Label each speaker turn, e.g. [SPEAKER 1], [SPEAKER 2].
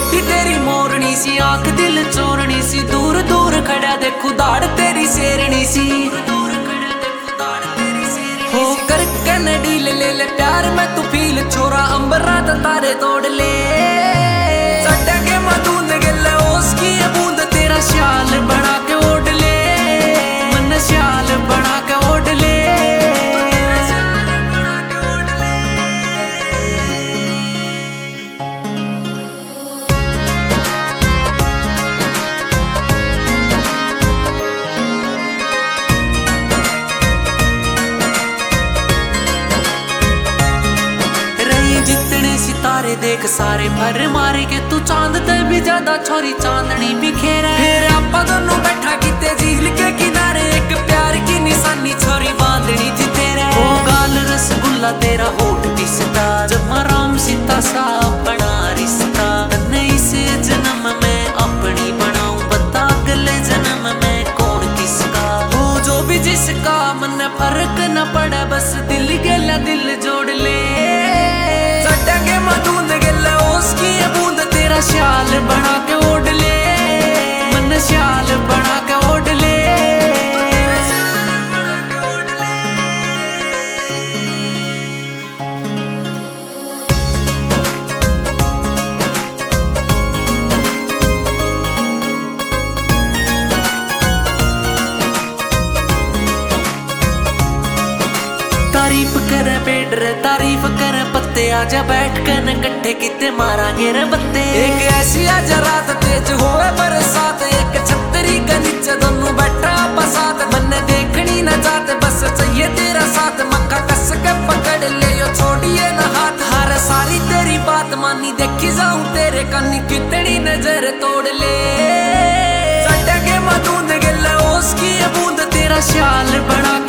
[SPEAKER 1] होठी तेरी मोरनी सी, आंख दिल चोरनी सी, दूर दूर खड़ा देखू दाड़ तेरी शेरनी सी। हो करके न डील ले ले प्यार में तू फील छोरा, अंबरा तारे तोड़ ले चढ़ेंगे मधुंद गिले उसकी बूंद, तेरा शाल बना के ओढ़ ले, मन शाल बना के ओढ़ ले। जितने सितारे देख सारे भर मारे के तू चांद ते भी ज्यादा छोरी चांदनी बिखेरा। फिर आपा दोनों बैठा किते झील के किनारे, एक प्यार की निशानी छोरी बांधनी थी तेरे। वो गाल रसगुल्ला तेरा होठ पिसता, जब राम सीता सा बड़ा रिश्ता। नहीं से जन्म में अपनी बनाऊं, बता अगले जन्म में कौन किसका हो, जो भी जिसका मन फर्क न पड़े, बस दिल गेला दिल जोड़ ले। चढ़ेंगे मधुंद गिले उसकी बूंद, तेरा शाल बना के ओढ़ ले, मन शाल बना के ओढ़ ले। तारीफ करे बेडर तारीफ करे पत्ते, आजा बैठ कर न कट्ठे किते मारांगे रे बत्ते। एक ऐसी आजा रात तेज होए बरसात, एक छतरी के नीचे दोनों बैठा बसात। मन देखनी न जाते बस चाहिए तेरा साथ, मक्का कस के पकड़ ले यो छोड़िए न हाथ। हर सारी तेरी बात मानी देखी जाऊं तेरे कन्नी, कितनी नजर तोड़ ले। चढ़ेंगे मधुंद गिले उसकी बूंद, तेरा शाल बना